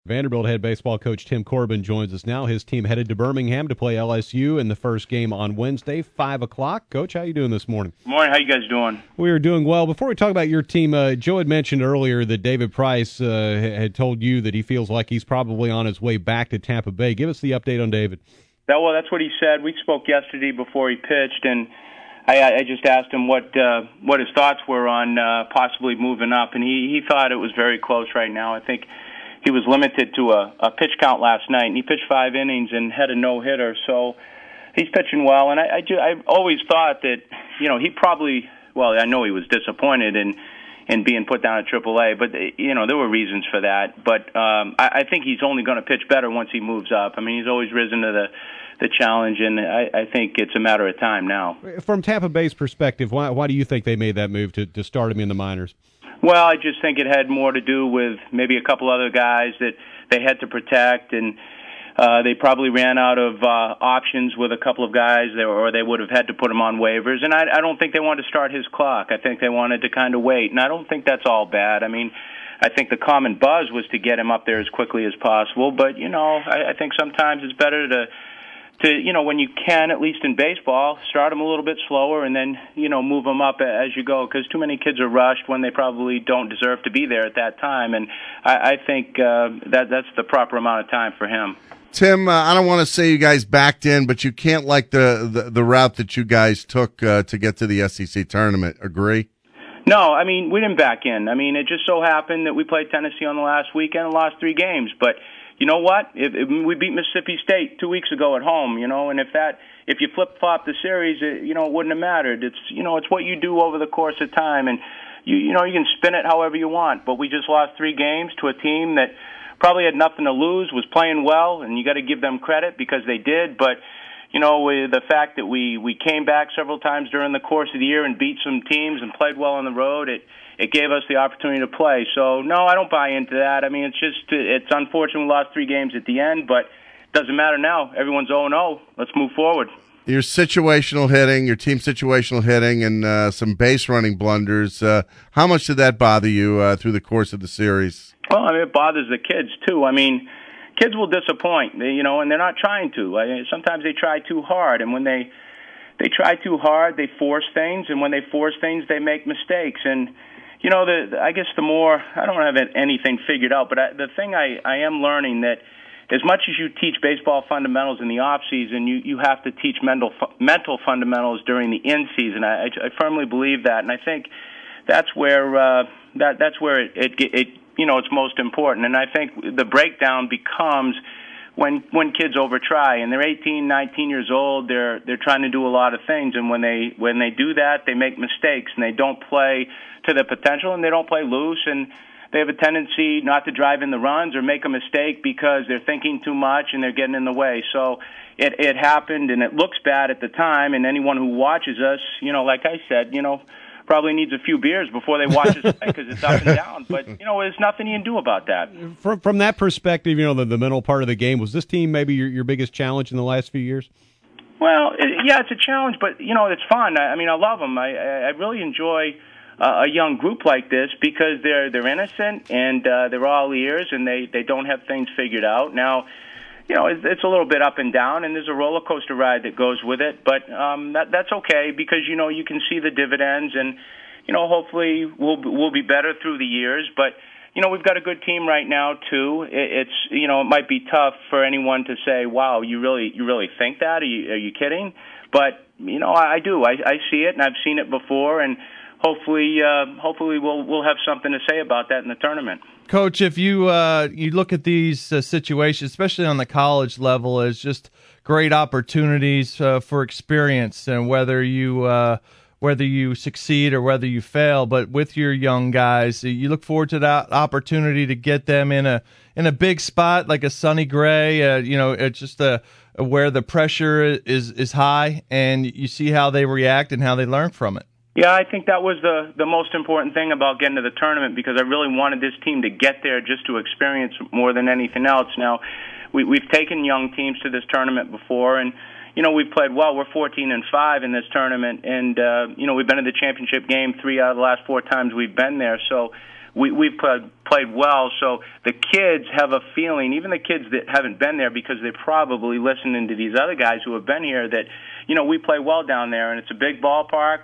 Vanderbilt head baseball coach Tim Corbin joins us now. His team headed to Birmingham to play LSU in the first game on Wednesday, 5 o'clock. Coach, how you doing this morning? Morning. How you guys doing? We are doing well. Before we talk about your team, Joe had mentioned earlier that David Price had told you that he feels like he's probably on his way back to Tampa Bay. Give us the update on David. Well, that's what he said. We spoke yesterday before he pitched, and I just asked him what his thoughts were on possibly moving up, and he thought it was very close right now. I think he was limited to a pitch count last night, and he pitched 5 innings and had a no-hitter, so he's pitching well. And I always thought that, he probably, well, I know he was disappointed in being put down at AAA, but, there were reasons for that. But I think he's only going to pitch better once he moves up. I mean, he's always risen to the challenge, and I think it's a matter of time now. From Tampa Bay's perspective, why do you think they made that move to start him in the minors? Well, I just think it had more to do with maybe a couple other guys that they had to protect, and they probably ran out of options with a couple of guys, or they would have had to put him on waivers. And I don't think they wanted to start his clock. I think they wanted to kind of wait, and I don't think that's all bad. I mean, I think the common buzz was to get him up there as quickly as possible, but, I think sometimes it's better to when you can, at least in baseball, start them a little bit slower and then, move them up as you go, because too many kids are rushed when they probably don't deserve to be there at that time. And I think that's the proper amount of time for him. Tim, I don't want to say you guys backed in, but you can't like the route that you guys took to get to the SEC tournament. Agree? No, I mean, we didn't back in. I mean, it just so happened that we played Tennessee on the last weekend and lost 3 games. But you know what? We beat Mississippi State 2 weeks ago at home, and if you flip-flop the series, it wouldn't have mattered. It's what you do over the course of time, and you can spin it however you want. But we just lost 3 games to a team that probably had nothing to lose, was playing well, and you got to give them credit because they did. But the fact that we came back several times during the course of the year and beat some teams and played well on the road, it gave us the opportunity to play. So, no, I don't buy into that. I mean, it's unfortunate we lost 3 games at the end, but it doesn't matter now. Everyone's 0-0. Let's move forward. Your situational hitting, your team situational hitting, and some base running blunders, how much did that bother you through the course of the series? Well, I mean, it bothers the kids, too. I mean, kids will disappoint, and they're not trying to. Sometimes they try too hard, and when they try too hard, they force things, and when they force things, they make mistakes. And I guess the more, I don't have anything figured out, but the thing I am learning that as much as you teach baseball fundamentals in the off season, you have to teach mental fundamentals during the in season. I firmly believe that, and I think that's where it's most important. And I think the breakdown becomes when kids overtry, and they're 18, 19 years old, they're trying to do a lot of things, and when they do that, they make mistakes, and they don't play to their potential, and they don't play loose, and they have a tendency not to drive in the runs or make a mistake because they're thinking too much and they're getting in the way. So it happened, and it looks bad at the time, and anyone who watches us, like I said, probably needs a few beers before they watch us play because it's up and down. But, there's nothing you can do about that. From that perspective, the mental part of the game, was this team maybe your biggest challenge in the last few years? Well, it's a challenge, but, it's fun. I mean, I love them. I really enjoy a young group like this because they're innocent and they're all ears and they don't have things figured out. Now, it's a little bit up and down, and there's a roller coaster ride that goes with it. But that's okay because you can see the dividends, and hopefully we'll be better through the years. But we've got a good team right now too. It might be tough for anyone to say, "Wow, you really think that? Are you kidding?" But I do. I see it, and I've seen it before, and hopefully we'll have something to say about that in the tournament. Coach, if you look at these situations, especially on the college level, as just great opportunities for experience, and whether you succeed or whether you fail, but with your young guys, you look forward to that opportunity to get them in a big spot like a Sonny Gray. It's just where the pressure is high, and you see how they react and how they learn from it. Yeah, I think that was the most important thing about getting to the tournament because I really wanted this team to get there just to experience more than anything else. Now, we've taken young teams to this tournament before, and we've played well. We're 14-5 in this tournament, and we've been in the championship game 3 out of the last 4 times we've been there. So we've played well. So the kids have a feeling, even the kids that haven't been there, because they're probably listening to these other guys who have been here, that, you know, we play well down there, and it's a big ballpark.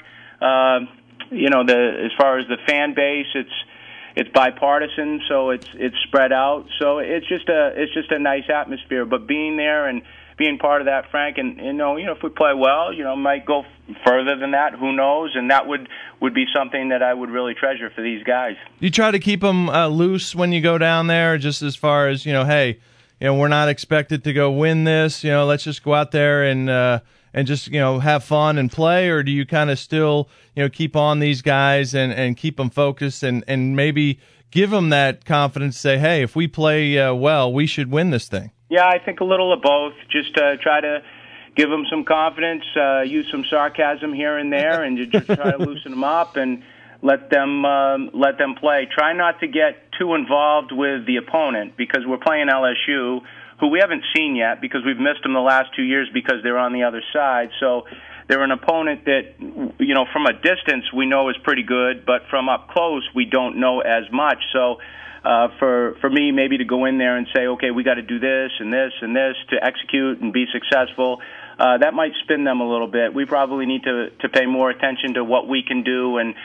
You know, as far as the fan base, it's bipartisan, so it's spread out. So it's just a nice atmosphere. But being there and being part of that, Frank, and you know, if we play well, you know, might go further than that. Who knows? And that would be something that I would really treasure for these guys. You try to keep them loose when you go down there, just as far as, you know, hey, you know, we're not expected to go win this. You know, let's just go out there and just, you know, have fun and play. Or do you kind of still, you know, keep on these guys and keep them focused and maybe give them that confidence? Say, hey, if we play well, we should win this thing. Yeah, I think a little of both. Just try to give them some confidence, use some sarcasm here and there, and just try to loosen them up and let them play. Try not to get too involved with the opponent, because we're playing LSU, who we haven't seen yet because we've missed them the last 2 years because they're on the other side. So they're an opponent that, you know, from a distance we know is pretty good, but from up close we don't know as much. So for me, maybe to go in there and say, okay, we got to do this and this and this to execute and be successful, that might spin them a little bit. We probably need to pay more attention to what we can do and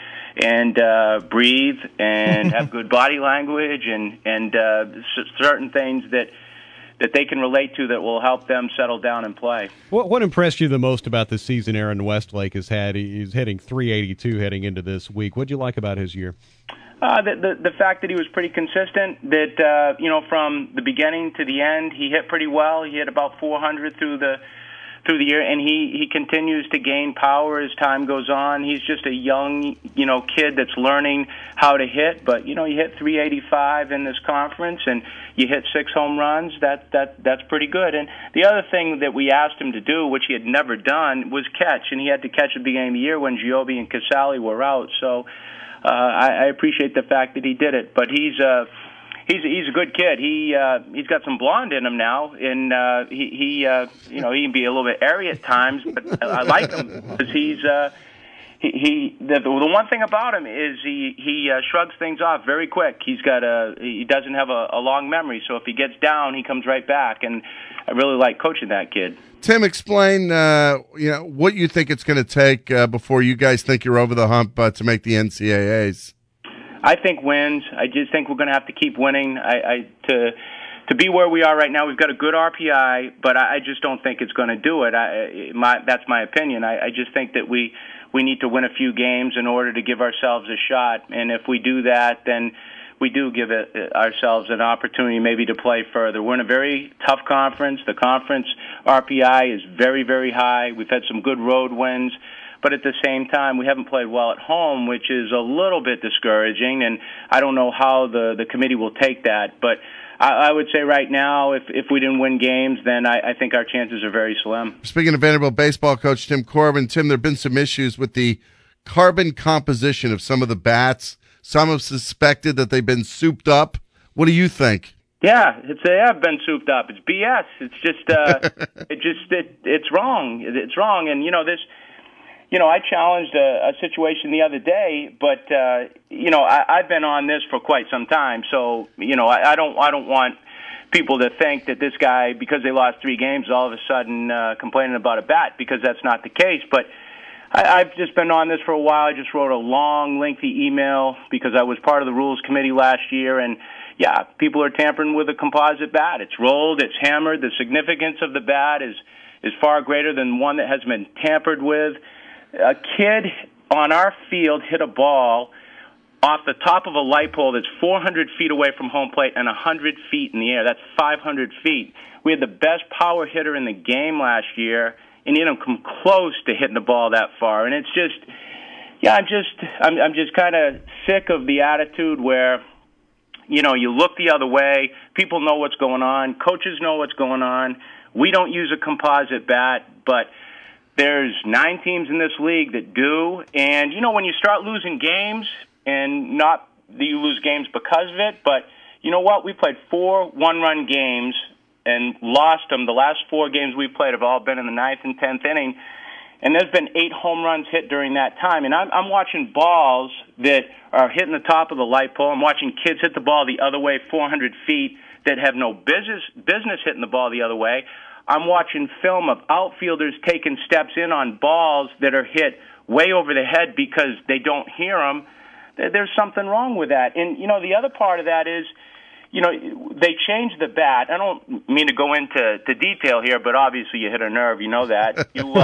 breathe and have good body language and certain things that they can relate to that will help them settle down and play. What impressed you the most about this season Aaron Westlake has had? He's hitting .382 heading into this week. What did you like about his year? The fact that he was pretty consistent, that, you know, from the beginning to the end, he hit pretty well. He hit about 400 through the year, and he continues to gain power as time goes on. He's just a young, you know, kid that's learning how to hit, but, you know, you hit .385 in this conference, and you hit 6 home runs. That's pretty good. And the other thing that we asked him to do, which he had never done, was catch, and he had to catch at the beginning of the year when Giobbe and Casale were out. So I appreciate the fact that he did it, but he's a good kid. He's got some blonde in him now, and he you know, he can be a little bit airy at times, but I like him because the one thing about him is he shrugs things off very quick. He doesn't have a long memory, so if he gets down, he comes right back, and I really like coaching that kid. Tim, explain you know, what you think it's going to take before you guys think you're over the hump to make the NCAAs. I think wins. I just think we're going to have to keep winning. To be where we are right now, we've got a good RPI, but I just don't think it's going to do it. That's my opinion. I just think that we need to win a few games in order to give ourselves a shot, and if we do that, then we do give ourselves an opportunity maybe to play further. We're in a very tough conference. The conference RPI is very, very high. We've had some good road wins. But at the same time, we haven't played well at home, which is a little bit discouraging, and I don't know how the committee will take that. But I would say right now, if we didn't win games, then I think our chances are very slim. Speaking of Vanderbilt baseball coach Tim Corbin, Tim, there have been some issues with the carbon composition of some of the bats. Some have suspected that they've been souped up. What do you think? Yeah, they have been souped up. It's BS. It's just it's wrong. It's wrong, and you know this. You know, I challenged a situation the other day, but you know, I've been on this for quite some time, so you know, I don't want people to think that this guy, because they lost 3 games, all of a sudden complaining about a bat, because that's not the case. But I've just been on this for a while. I just wrote a long, lengthy email because I was part of the rules committee last year, and yeah, people are tampering with a composite bat. It's rolled, it's hammered. The significance of the bat is far greater than one that has been tampered with. A kid on our field hit a ball off the top of a light pole that's 400 feet away from home plate and 100 feet in the air. That's 500 feet. We had the best power hitter in the game last year, and he didn't come close to hitting the ball that far. And it's just, yeah, I'm just kind of sick of the attitude where, you know, you look the other way. People know what's going on. Coaches know what's going on. We don't use a composite bat, but there's 9 teams in this league that do, and, you know, when you start losing games, and not that you lose games because of it, but you know what? We played 4 one-run games and lost them. The last 4 games we played have all been in the 9th and 10th inning, and there's been 8 home runs hit during that time. And I'm watching balls that are hitting the top of the light pole. I'm watching kids hit the ball the other way 400 feet that have no business hitting the ball the other way. I'm watching film of outfielders taking steps in on balls that are hit way over the head because they don't hear them. There's something wrong with that. And, the other part of that is, they changed the bat. I don't mean to go into detail here, but obviously you hit a nerve. You know that.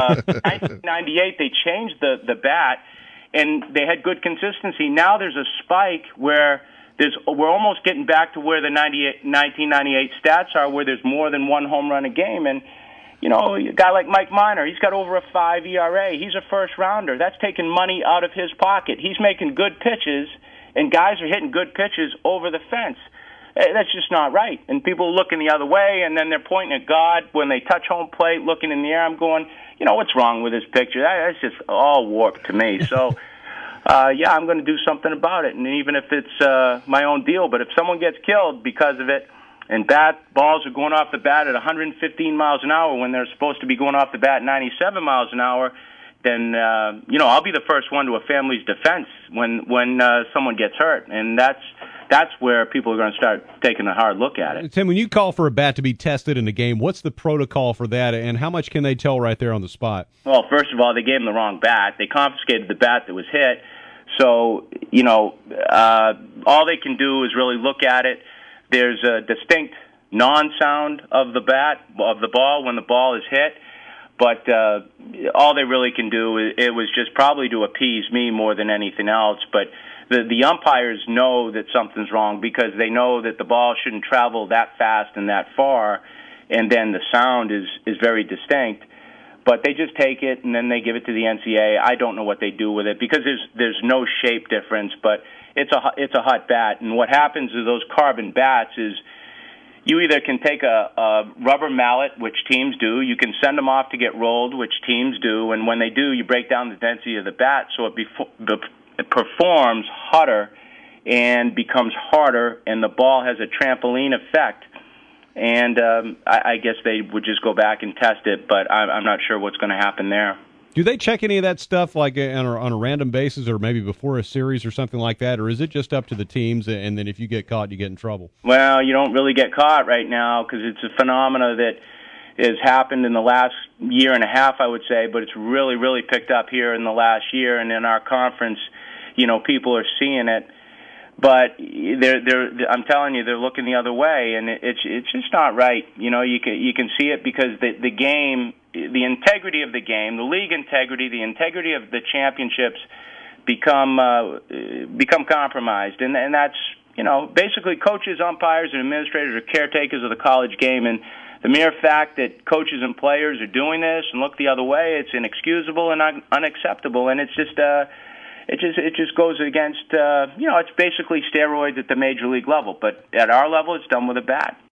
1998, they changed the bat, and they had good consistency. Now there's a spike where we're almost getting back to where the 1998 stats are, where there's more than 1 home run a game. And, a guy like Mike Minor, he's got over a 5 ERA. He's a first-rounder. That's taking money out of his pocket. He's making good pitches, and guys are hitting good pitches over the fence. That's just not right. And people are looking the other way, and then they're pointing at God when they touch home plate, looking in the air. I'm going, what's wrong with this picture? That's just all warped to me. So, I'm going to do something about it, and even if it's my own deal. But if someone gets killed because of it, and balls are going off the bat at 115 miles an hour when they're supposed to be going off the bat 97 miles an hour, then I'll be the first one to a family's defense when someone gets hurt, and that's where people are going to start taking a hard look at it. Tim, when you call for a bat to be tested in a game, what's the protocol for that, and how much can they tell right there on the spot? Well, first of all, they gave him the wrong bat. They confiscated the bat that was hit. So, all they can do is really look at it. There's a distinct non-sound of the bat, of the ball, when the ball is hit. But all they really can do, it was just probably to appease me more than anything else. But the umpires know that something's wrong because they know that the ball shouldn't travel that fast and that far, and then the sound is very distinct. But they just take it and then they give it to the NCAA. I don't know what they do with it because there's no shape difference, but it's a hot bat. And what happens with those carbon bats is you either can take a rubber mallet, which teams do. You can send them off to get rolled, which teams do. And when they do, you break down the density of the bat so it performs hotter and becomes harder, and the ball has a trampoline effect. And I guess they would just go back and test it, but I'm not sure what's going to happen there. Do they check any of that stuff like on a random basis or maybe before a series or something like that, or is it just up to the teams, and then if you get caught, you get in trouble? Well, you don't really get caught right now because it's a phenomena that has happened in the last year and a half, I would say, but it's really, really picked up here in the last year, and in our conference, people are seeing it. But I'm telling you, they're looking the other way, and it's just not right. You can see it because the game, the integrity of the game, the league integrity, the integrity of the championships become compromised, and that's basically coaches, umpires, and administrators are caretakers of the college game, and the mere fact that coaches and players are doing this and look the other way, it's inexcusable and unacceptable, and it's just. It just goes against, it's basically steroids at the major league level. But at our level, it's done with a bat.